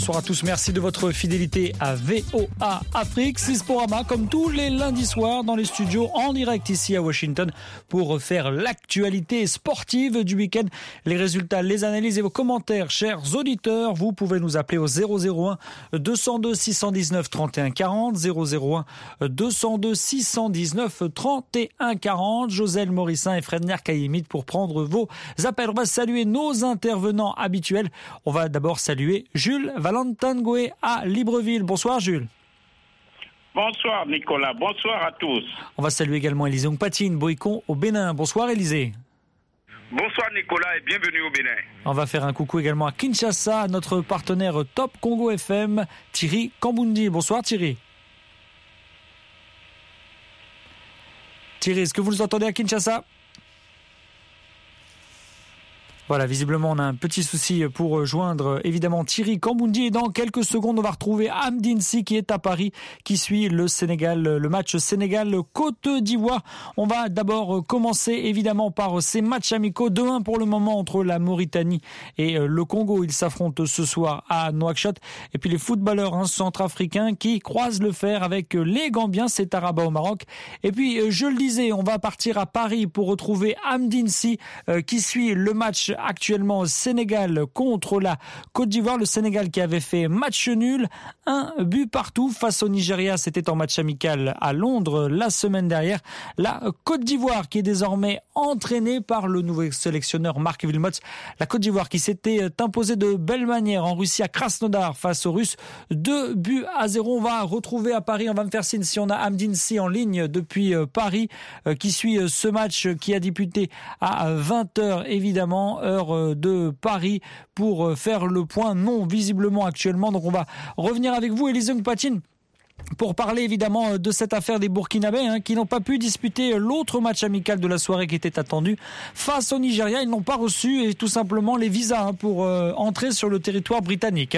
bonsoir à tous. Merci de votre fidélité à VOA Afrique. C'est Sporama, comme tous les lundis soirs, dans les studios, en direct ici à Washington, pour faire l'actualité sportive du week-end. Les résultats, les analyses et vos commentaires, chers auditeurs, vous pouvez nous appeler au 001 202 619 31 40, 001 202 619 31 40. Joselle Morissin et Fred Nerkayimit pour prendre vos appels. On va saluer nos intervenants habituels. On va d'abord saluer Jules Valentin-Goué à Libreville. Bonsoir Jules. Bonsoir Nicolas, bonsoir à tous. On va saluer également Élisée Ongpatine, Boïcon au Bénin. Bonsoir Élisée. Bonsoir Nicolas et bienvenue au Bénin. On va faire un coucou également à Kinshasa, à notre partenaire Top Congo FM, Thierry Kambundi. Bonsoir Thierry. Thierry, est-ce que vous nous entendez à Kinshasa ? Voilà, visiblement, on a un petit souci pour joindre évidemment Thierry Kambundi. Et dans quelques secondes, on va retrouver Amdine Sy qui est à Paris, qui suit le Sénégal, le match Sénégal-Côte d'Ivoire. On va d'abord commencer évidemment par ces matchs amicaux. 2-1 pour le moment entre la Mauritanie et le Congo. Ils s'affrontent ce soir à Nouakchott. Et puis les footballeurs centrafricains qui croisent le fer avec les Gambiens. C'est à Rabat au Maroc. Et puis, je le disais, on va partir à Paris pour retrouver Amdine Sy qui suit le match actuellement au Sénégal contre la Côte d'Ivoire. Le Sénégal qui avait fait match nul, 1 but partout face au Nigeria. C'était en match amical à Londres la semaine dernière. La Côte d'Ivoire qui est désormais entraînée par le nouveau sélectionneur Marc Wilmots. La Côte d'Ivoire qui s'était imposée de belle manière en Russie à Krasnodar face aux Russes. 2-0. On va retrouver à Paris. On va me faire signe si on a Amdine Sy en ligne depuis Paris qui suit ce match qui a débuté à 20h évidemment, heure de Paris, pour faire le point. Non, visiblement actuellement. Donc on va revenir avec vous, Élisée Ongpatine, pour parler évidemment de cette affaire des Burkinabés qui n'ont pas pu disputer l'autre match amical de la soirée qui était attendu face au Nigeria. Ils n'ont pas reçu et tout simplement les visas pour entrer sur le territoire britannique.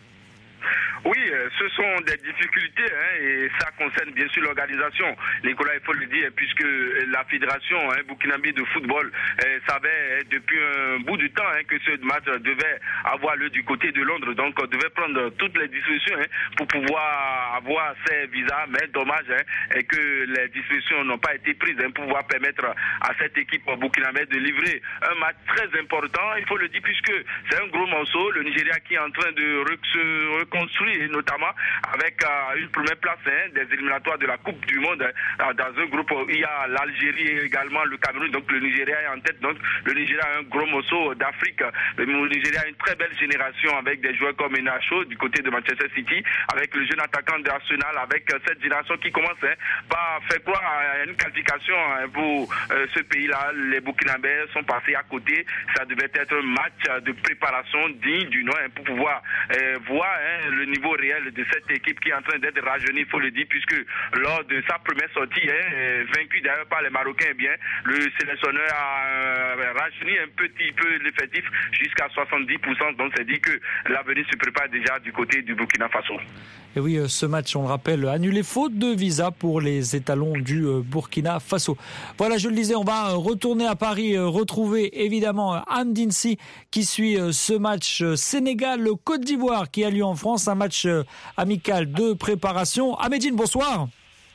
Oui, ce sont des difficultés et ça concerne bien sûr l'organisation. Nicolas, il faut le dire, puisque la fédération burkinabé de football savait depuis un bout de temps que ce match devait avoir lieu du côté de Londres. Donc, on devait prendre toutes les dispositions pour pouvoir avoir ces visas. Mais dommage que les dispositions n'ont pas été prises pour pouvoir permettre à cette équipe burkinabé de livrer un match très important. Il faut le dire, puisque c'est un gros morceau. Le Nigeria qui est en train de se reconstruire, et notamment avec une première place des éliminatoires de la Coupe du Monde dans un groupe où il y a l'Algérie et également le Cameroun. Donc le Nigeria est en tête. Donc le Nigeria a un gros morceau d'Afrique. Le Nigeria a une très belle génération avec des joueurs comme Enacho du côté de Manchester City, avec le jeune attaquant d'Arsenal, avec cette génération qui commence par faire croire à une qualification pour ce pays-là. Les Burkinabés sont passés à côté. Ça devait être un match de préparation digne du nom pour pouvoir voir le niveau réel de cette équipe qui est en train d'être rajeunie, il faut le dire, puisque lors de sa première sortie, vaincu d'ailleurs par les Marocains, le sélectionneur a rajeuni un petit peu l'effectif jusqu'à 70%. Donc c'est dit que l'avenir se prépare déjà du côté du Burkina Faso. Et oui, ce match, on le rappelle, annulé faute de visa pour les étalons du Burkina Faso. Voilà, je le disais, on va retourner à Paris, retrouver évidemment Amdine Sy qui suit ce match Sénégal-Côte d'Ivoire qui a lieu en France, un match amical de préparation. Amédine, bonsoir.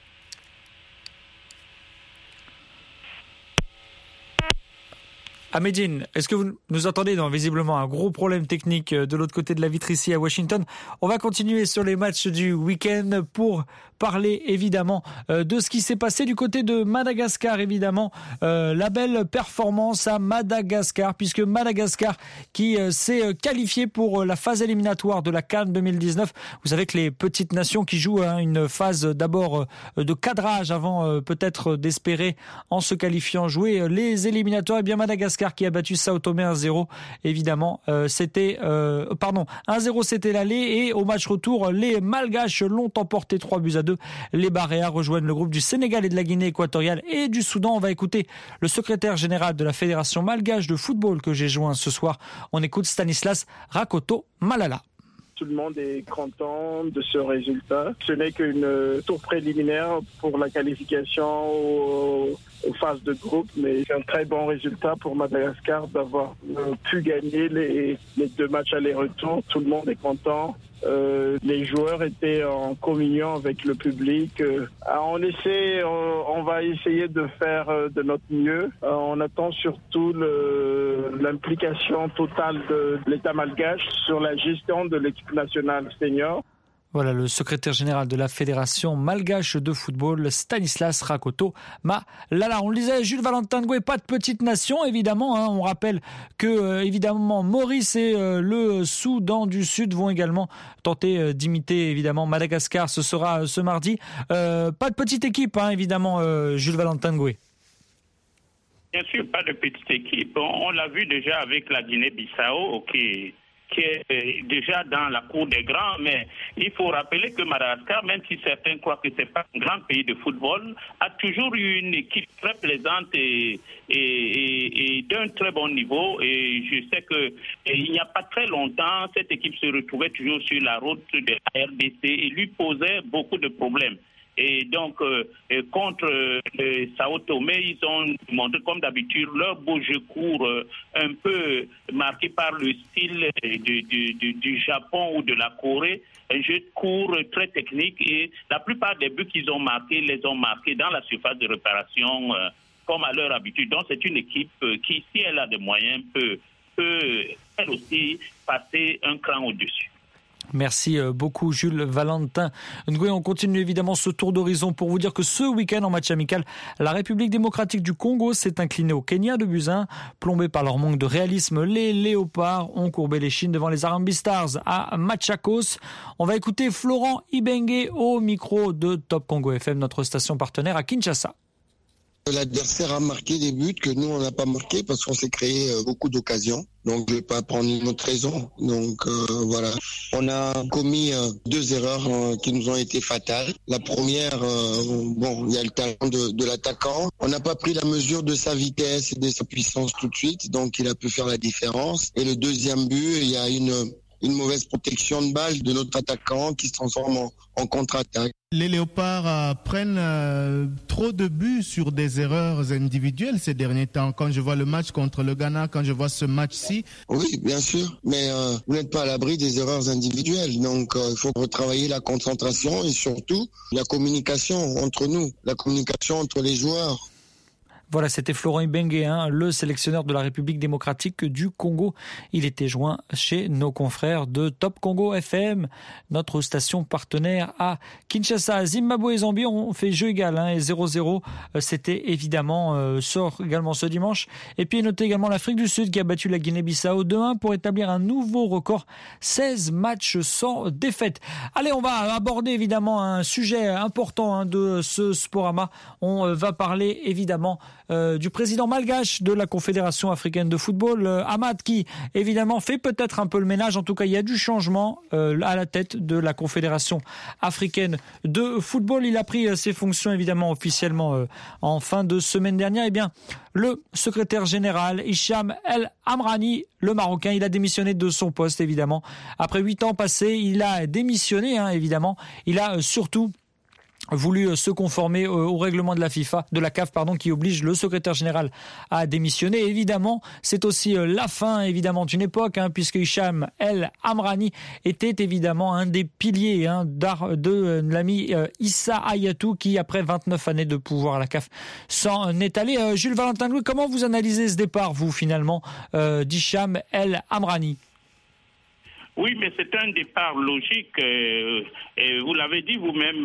Amédine, est-ce que vous nous entendez? Non, visiblement un gros problème technique de l'autre côté de la vitre ici à Washington. On va continuer sur les matchs du week-end pour parler évidemment de ce qui s'est passé du côté de Madagascar, évidemment. La belle performance à Madagascar, puisque Madagascar qui s'est qualifié pour la phase éliminatoire de la CAN 2019. Vous savez que les petites nations qui jouent une phase d'abord de cadrage avant peut-être d'espérer en se qualifiant jouer les éliminatoires. Et bien Madagascar qui a battu Sao Tomé 1-0, évidemment, 1-0 c'était l'aller, et au match retour, les Malgaches l'ont emporté 3-2. Les Baréas rejoignent le groupe du Sénégal et de la Guinée équatoriale et du Soudan. On va écouter le secrétaire général de la Fédération malgache de football que j'ai joint ce soir. On écoute Stanislas Rakoto Malala. Tout le monde est content de ce résultat. Ce n'est qu'une tour préliminaire pour la qualification aux phases de groupe, mais c'est un très bon résultat pour Madagascar d'avoir pu gagner les 2 matchs aller-retour. Tout le monde est content. Les joueurs étaient en communion avec le public. On va essayer de faire de notre mieux. On attend surtout l'implication totale de l'État malgache sur la gestion de l'équipe nationale senior. Voilà le secrétaire général de la Fédération malgache de football, Stanislas Rakoto Malala. On le disait, Jules Valentin Ngoué, pas de petite nation, évidemment. On rappelle que, évidemment, Maurice et le Soudan du Sud vont également tenter d'imiter, évidemment, Madagascar. Ce sera ce mardi. Pas de petite équipe, évidemment, Jules Valentin Ngoué. Bien sûr, pas de petite équipe. On l'a vu déjà avec la Guinée-Bissau, qui est déjà dans la cour des grands, mais il faut rappeler que Madagascar, même si certains croient que c'est pas un grand pays de football, a toujours eu une équipe très plaisante et d'un très bon niveau. Et je sais que il n'y a pas très longtemps, cette équipe se retrouvait toujours sur la route de la RDC et lui posait beaucoup de problèmes. Et donc, contre Sao Tomé, ils ont montré, comme d'habitude, leur beau jeu court, un peu marqué par le style du Japon ou de la Corée. Un jeu court, très technique. Et la plupart des buts qu'ils ont marqués, les ont marqués dans la surface de réparation, comme à leur habitude. Donc, c'est une équipe qui, si elle a des moyens, peut elle aussi passer un cran au-dessus. Merci beaucoup Jules Valentin Ngoué. On continue évidemment ce tour d'horizon pour vous dire que ce week-end en match amical, la République démocratique du Congo s'est inclinée au Kenya de buts 1. Plombés par leur manque de réalisme, les Léopards ont courbé les chines devant les Harambee Stars à Machakos. On va écouter Florent Ibenge au micro de Top Congo FM, notre station partenaire à Kinshasa. L'adversaire a marqué des buts que nous, on n'a pas marqué parce qu'on s'est créé beaucoup d'occasions. Donc, je ne vais pas prendre une autre raison. Donc, voilà. On a commis 2 erreurs qui nous ont été fatales. La première, il y a le talent de l'attaquant. On n'a pas pris la mesure de sa vitesse et de sa puissance tout de suite. Donc, il a pu faire la différence. Et le deuxième but, il y a une mauvaise protection de balle de notre attaquant qui se transforme en contre-attaque. Les Léopards prennent trop de buts sur des erreurs individuelles ces derniers temps. Quand je vois le match contre le Ghana, quand je vois ce match-ci. Oui, bien sûr, mais vous n'êtes pas à l'abri des erreurs individuelles. Donc, il faut retravailler la concentration et surtout la communication entre nous, la communication entre les joueurs. Voilà, c'était Florent Ibenge, le sélectionneur de la République démocratique du Congo. Il était joint chez nos confrères de Top Congo FM, notre station partenaire à Kinshasa. Zimbabwe et Zambie ont fait jeu égal, et 0-0. C'était évidemment, sort également ce dimanche. Et puis notez également l'Afrique du Sud qui a battu la Guinée-Bissau 2-1 pour établir un nouveau record, 16 matchs sans défaite. Allez, on va aborder évidemment un sujet important de ce Sporama. On va parler évidemment du président malgache de la Confédération africaine de football, Ahmad, qui évidemment fait peut-être un peu le ménage. En tout cas, il y a du changement à la tête de la Confédération africaine de football. Il a pris ses fonctions évidemment officiellement en fin de semaine dernière. Eh bien, le secrétaire général Hicham El Amrani, le Marocain, il a démissionné de son poste évidemment. Après 8 ans passés, il a démissionné évidemment. Il a surtout voulu se conformer au règlement de la CAF, qui oblige le secrétaire général à démissionner. Et évidemment, c'est aussi la fin évidemment d'une époque, puisque Hicham El Amrani était évidemment un des piliers de l'ami Issa Hayatou, qui après 29 années de pouvoir à la CAF s'en est allé. Jules Valentin Ngoué, comment vous analysez ce départ, vous finalement, d'Hicham El Amrani? Oui, mais c'est un départ logique. Vous l'avez dit vous-même,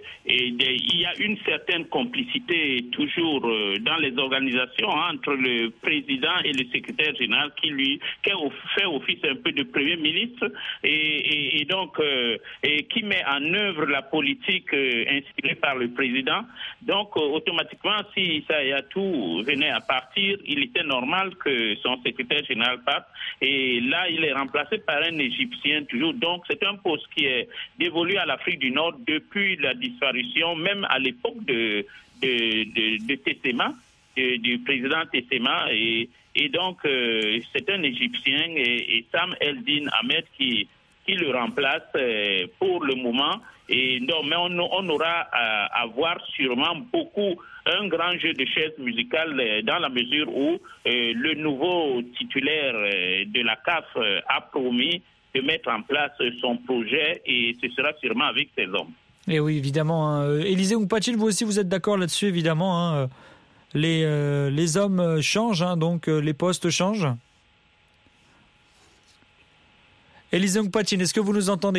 il y a une certaine complicité toujours dans les organisations entre le président et le secrétaire général qui fait office un peu de premier ministre et donc qui met en œuvre la politique inspirée par le président. Donc automatiquement, si Issa Hayatou venait à partir, il était normal que son secrétaire général parte. Et là, il est remplacé par un Égyptien toujours. Donc, c'est un poste qui est dévolu à l'Afrique du Nord depuis la disparition, même à l'époque de Tessema, du président Tessema. Et donc, c'est un Égyptien et Sam Eldin Ahmed qui le remplace pour le moment. Et non, mais on aura à voir sûrement un grand jeu de chaises musicales dans la mesure où le nouveau titulaire de la CAF a promis de mettre en place son projet et ce sera sûrement avec ses hommes. Et oui, évidemment. Hein. Élisée Mpachine, vous aussi, vous êtes d'accord là-dessus, évidemment. Hein. Les hommes changent, hein, donc les postes changent. Élisée Mpachine, est-ce que vous nous entendez ?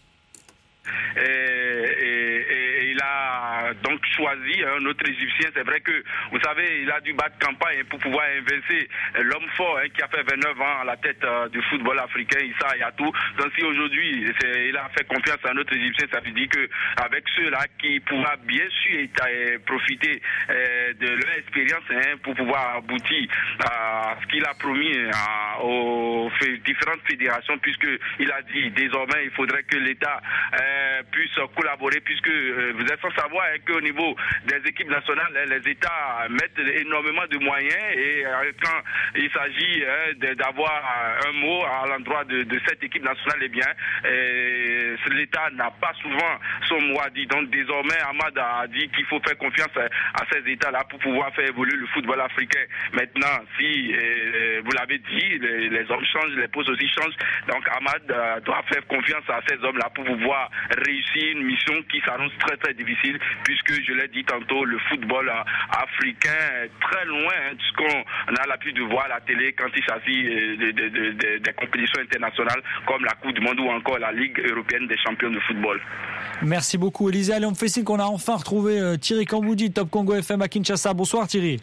Donc choisi un autre Égyptien. C'est vrai que, vous savez, il a dû battre campagne pour pouvoir inverser l'homme fort qui a fait 29 ans à la tête du football africain, Issa Hayatou. Donc si aujourd'hui, il a fait confiance à un autre Égyptien, ça veut dire qu'avec ceux-là qui pourra bien sûr profiter de leur expérience pour pouvoir aboutir à ce qu'il a promis aux différentes fédérations, puisqu'il a dit désormais il faudrait que l'État puisse collaborer, puisque vous êtes sans savoir qu'au niveau des équipes nationales, les États mettent énormément de moyens et quand il s'agit d'avoir un mot à l'endroit de cette équipe nationale, eh bien, l'État n'a pas souvent son mot à dire. Donc désormais, Ahmad a dit qu'il faut faire confiance à ces États-là pour pouvoir faire évoluer le football africain. Maintenant, si vous l'avez dit, les hommes changent, les postes aussi changent. Donc Ahmad doit faire confiance à ces hommes-là pour pouvoir réussir une mission qui s'annonce très très difficile, puisque je l'ai dit tantôt, le football africain est très loin de ce qu'on a l'habitude de voir à la télé quand il s'agit des compétitions internationales comme la Coupe du Monde ou encore la Ligue européenne des champions de football. Merci beaucoup Élisée. Allez, on me fait signe qu'on a enfin retrouvé Thierry Kamboudji, Top Congo FM à Kinshasa. Bonsoir Thierry.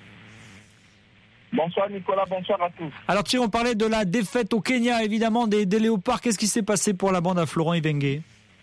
Bonsoir Nicolas, bonsoir à tous. Alors Thierry, on parlait de la défaite au Kenya, évidemment, des Léopards. Qu'est-ce qui s'est passé pour la bande à Florent Ibenge ?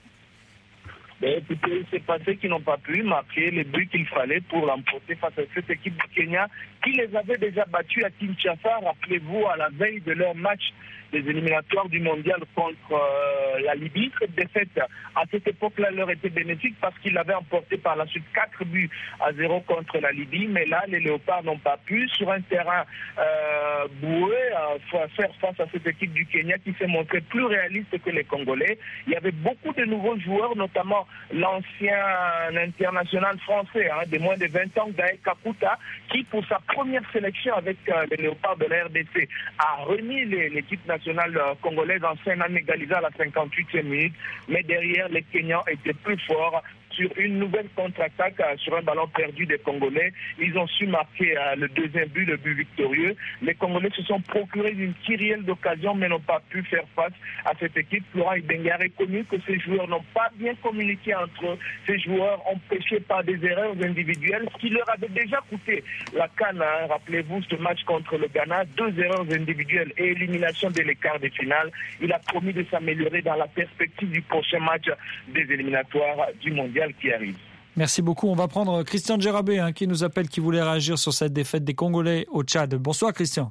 Écoutez, il s'est passé qu'ils n'ont pas pu marquer les buts qu'il fallait pour l'emporter face à cette équipe du Kenya qui les avait déjà battus à Kinshasa. Rappelez-vous, à la veille de leur match des éliminatoires du mondial contre la Libye. Cette défaite, à cette époque-là, leur était bénéfique parce qu'ils l'avaient emporté par la suite 4-0 contre la Libye. Mais là, les Léopards n'ont pas pu, sur un terrain boueux, faire face à cette équipe du Kenya qui s'est montrée plus réaliste que les Congolais. Il y avait beaucoup de nouveaux joueurs, notamment l'ancien international français de moins de 20 ans, Gaël Kakuta, qui, pour sa première sélection avec les Léopards de la RDC, a remis l'équipe nationale congolaise en scène en égalisant à la 58e minute. Mais derrière, les Kenyans étaient plus forts. Sur une nouvelle contre-attaque, sur un ballon perdu des Congolais, ils ont su marquer le deuxième but, le but victorieux. Les Congolais se sont procurés d'une kyrielle d'occasion, mais n'ont pas pu faire face à cette équipe. Florent Ibenge a reconnu que ces joueurs n'ont pas bien communiqué entre eux. Ces joueurs ont péché par des erreurs individuelles, ce qui leur avait déjà coûté la CAN. Rappelez-vous ce match contre le Ghana, 2 erreurs individuelles et élimination de l'écart des finales. Il a promis de s'améliorer dans la perspective du prochain match des éliminatoires du mondial qui arrive. Merci beaucoup. On va prendre Christian Djerabé qui nous appelle, qui voulait réagir sur cette défaite des Congolais au Tchad. Bonsoir Christian.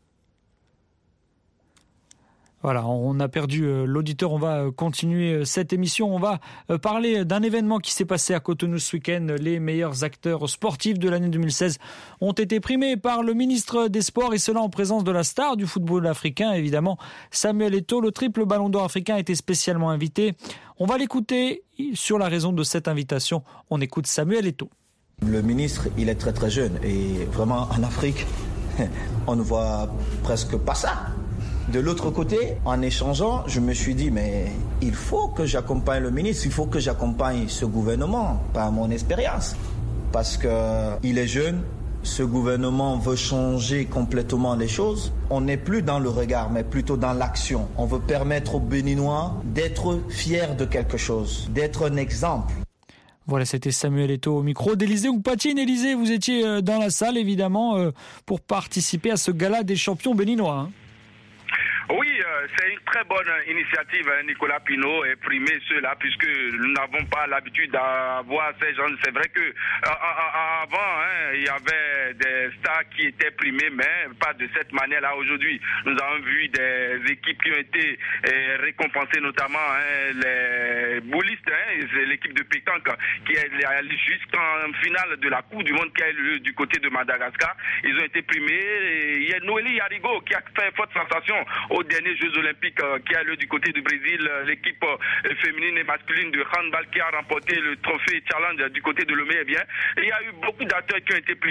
Voilà, on a perdu l'auditeur. On va continuer cette émission. On va parler d'un événement qui s'est passé à Cotonou ce week-end. Les meilleurs acteurs sportifs de l'année 2016 ont été primés par le ministre des Sports, et cela en présence de la star du football africain, évidemment, Samuel Eto'o. Le triple ballon d'or africain a été spécialement invité. On va l'écouter sur la raison de cette invitation. On écoute Samuel Eto'o. Le ministre, il est très très jeune et vraiment en Afrique, on ne voit presque pas ça. De l'autre côté, en échangeant, je me suis dit, mais il faut que j'accompagne le ministre, il faut que j'accompagne ce gouvernement par mon expérience. Parce qu'il est jeune, ce gouvernement veut changer complètement les choses. On n'est plus dans le regard, mais plutôt dans l'action. On veut permettre aux Béninois d'être fiers de quelque chose, d'être un exemple. Voilà, c'était Samuel Eto'o au micro d'Élisée Mpachine. Élisée, vous étiez dans la salle, évidemment, pour participer à ce gala des champions béninois. Oui, c'est une très bonne initiative, Nicolas Pinault, et primer ceux-là, puisque nous n'avons pas l'habitude d'avoir ces gens. C'est vrai que avant, il y avait des stars qui étaient primés, mais pas de cette manière-là. Aujourd'hui, nous avons vu des équipes qui ont été récompensées, notamment les boulistes, c'est l'équipe de pétanque qui est allée jusqu'en finale de la Coupe du Monde qui a eu lieu du côté de Madagascar. Ils ont été primés. Il y a Noélie Yarigo qui a fait forte sensation aux derniers Jeux Olympiques qui a lieu du côté du Brésil, l'équipe féminine et masculine de handball qui a remporté le trophée challenge du côté de Lomé. Eh bien, il y a eu beaucoup d'acteurs qui ont été primés.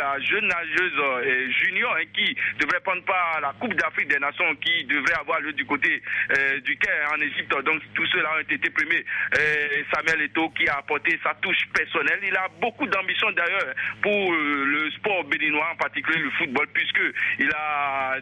la jeune nageuse junior qui devrait prendre part à la Coupe d'Afrique des Nations qui devrait avoir lieu du côté du Caire en Égypte. Donc tous ceux-là ont été primés. Samuel Eto'o qui a apporté sa touche personnelle. Il a beaucoup d'ambition d'ailleurs pour le sport béninois, en particulier le football, puisqu'il a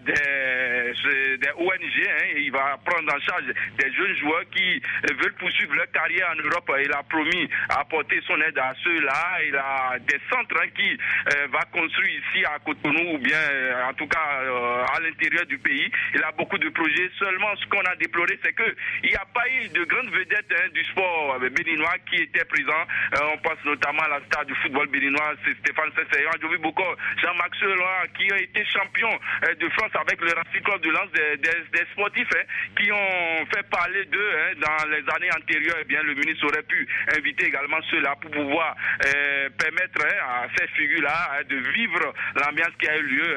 des ONG et il va prendre en charge des jeunes joueurs qui veulent poursuivre leur carrière en Europe. Il a promis à apporter son aide à ceux-là. Il a des centres qui va construire ici à Cotonou ou bien en tout cas à l'intérieur du pays. Il a beaucoup de projets. Seulement ce qu'on a déploré, c'est qu'il n'y a pas eu de grandes vedettes du sport béninois qui étaient présents. On pense notamment à la star du football béninois, c'est Stéphane Sesseyan, Jovi Bokor, Jean-Marc Seloin, qui ont été champions de France avec le Racing Club de Lens, des sportifs qui ont fait parler d'eux dans les années antérieures. Eh bien, le ministre aurait pu inviter également ceux-là pour pouvoir permettre à ces figures-là de vivre l'ambiance qui a eu lieu.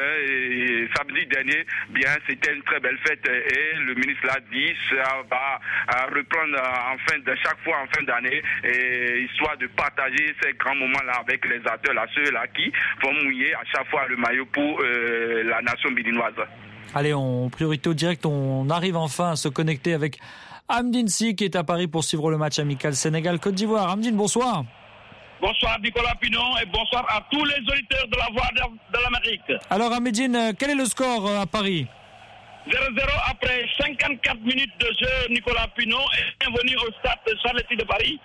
Et samedi dernier, bien, c'était une très belle fête et le ministre l'a dit, ça va reprendre chaque fois en fin d'année, histoire de partager ces grands moments-là avec les acteurs, ceux-là qui vont mouiller à chaque fois le maillot pour la nation béninoise. Allez, en priorité au direct, on arrive enfin à se connecter avec Amdine Sy qui est à Paris pour suivre le match amical Sénégal-Côte d'Ivoire. Amdine, bonsoir. Bonsoir Nicolas Pinon et bonsoir à tous les auditeurs de la Voix de l'Amérique. Alors Amdine, quel est le score à Paris ? 0-0 après 54 minutes de jeu. Nicolas Pinon est bienvenu au stade Charletti de Paris.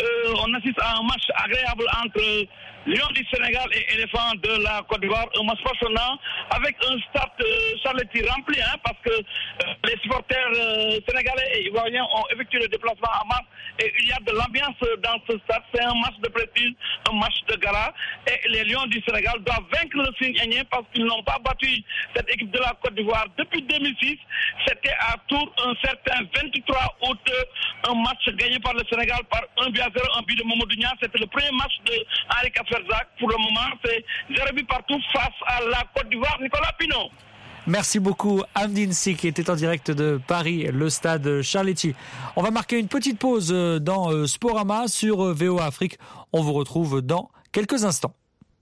On assiste à un match agréable entre Lion du Sénégal et Éléphant de la Côte d'Ivoire. Un match passionnant avec un stade Charletti rempli parce que les supporters sénégalais et ivoiriens ont effectué le déplacement à Mars et il y a de l'ambiance dans ce stade. C'est un match de prestige, un match de gala et les Lions du Sénégal doivent vaincre le signe indien parce qu'ils n'ont pas battu cette équipe de la Côte d'Ivoire depuis 2006. C'était à Tours un certain 23 août, un match gagné par le Sénégal par 1-0, un but de Mamadou Niang. C'était le premier match de Henri Kaferzak. Pour le moment, c'est 0 but partout face à la Côte d'Ivoire. Nicolas Pinon. Merci beaucoup Amdine Sy qui était en direct de Paris, le stade Charletti. On va marquer une petite pause dans Sporama sur VOA Afrique. On vous retrouve dans quelques instants.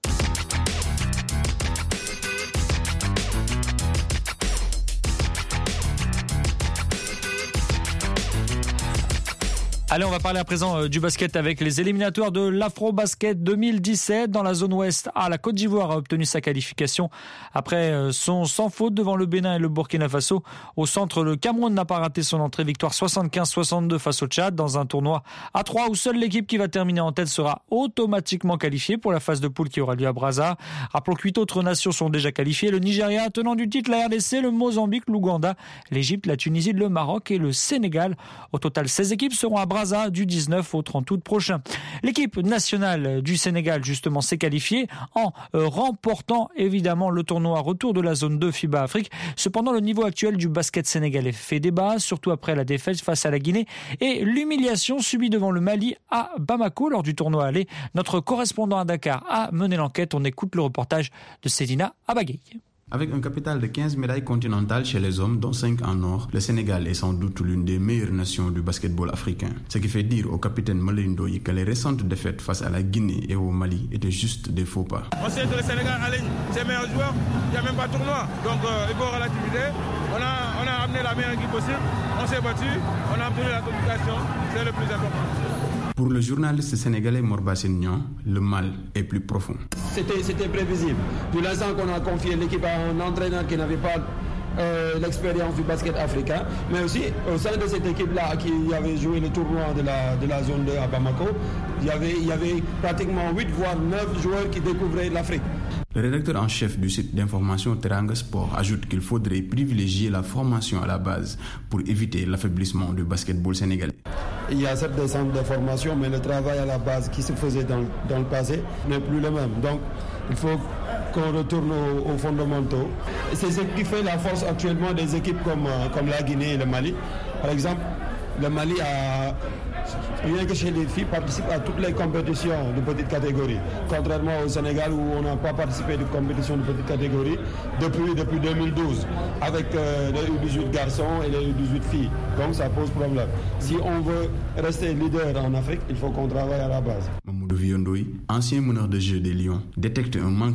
Allez, on va parler à présent du basket avec les éliminatoires de l'Afro-Basket 2017. Dans la zone ouest, la Côte d'Ivoire a obtenu sa qualification après son sans faute devant le Bénin et le Burkina Faso. Au centre, le Cameroun n'a pas raté son entrée. Victoire 75-62 face au Tchad dans un tournoi à 3 où seule l'équipe qui va terminer en tête sera automatiquement qualifiée pour la phase de poule qui aura lieu à Brazza. Rappelons que 8 autres nations sont déjà qualifiées. Le Nigeria, tenant du titre, la RDC, le Mozambique, l'Ouganda, l'Égypte, la Tunisie, le Maroc et le Sénégal. Au total, 16 équipes seront à Brazza du 19 au 30 août prochain. L'équipe nationale du Sénégal, justement, s'est qualifiée en remportant évidemment le tournoi retour de la zone 2 FIBA Afrique. Cependant, le niveau actuel du basket sénégalais fait débat, surtout après la défaite face à la Guinée et l'humiliation subie devant le Mali à Bamako lors du tournoi aller. Notre correspondant à Dakar a mené l'enquête. On écoute le reportage de Sedina Abagay. Avec un capital de 15 médailles continentales chez les hommes, dont 5 en or, le Sénégal est sans doute l'une des meilleures nations du basketball africain. Ce qui fait dire au capitaine Malindoyi que les récentes défaites face à la Guinée et au Mali étaient juste des faux pas. On sait que le Sénégal aligne ses meilleurs joueurs, il n'y a même pas de tournoi, donc il faut relativiser. On a amené la meilleure équipe possible, on s'est battu, on a obtenu la qualification, c'est le plus important. Pour le journaliste sénégalais Morba Sennion, le mal est plus profond. C'était prévisible. De l'instant qu'on a confié l'équipe à un entraîneur qui n'avait pas l'expérience du basket africain, mais aussi au sein de cette équipe-là qui avait joué le tournoi de la zone 2 à Bamako, il y avait pratiquement 8 voire 9 joueurs qui découvraient l'Afrique. Le rédacteur en chef du site d'information Teranga Sport ajoute qu'il faudrait privilégier la formation à la base pour éviter l'affaiblissement du basketball sénégalais. Il y a certes des centres de formation, mais le travail à la base qui se faisait dans le passé n'est plus le même. Donc, il faut qu'on retourne aux fondamentaux. C'est ce qui fait la force actuellement des équipes comme la Guinée et le Mali. Par exemple, le Mali a, rien que chez les filles, participe à toutes les compétitions de petite catégorie. Contrairement au Sénégal où on n'a pas participé de compétitions de petite catégorie depuis 2012, avec les U18 garçons et les U18 filles. Donc ça pose problème. Si on veut rester leader en Afrique, il faut qu'on travaille à la base. Mamoudou Viondoy, ancien meneur de jeu des Lions, détecte un manque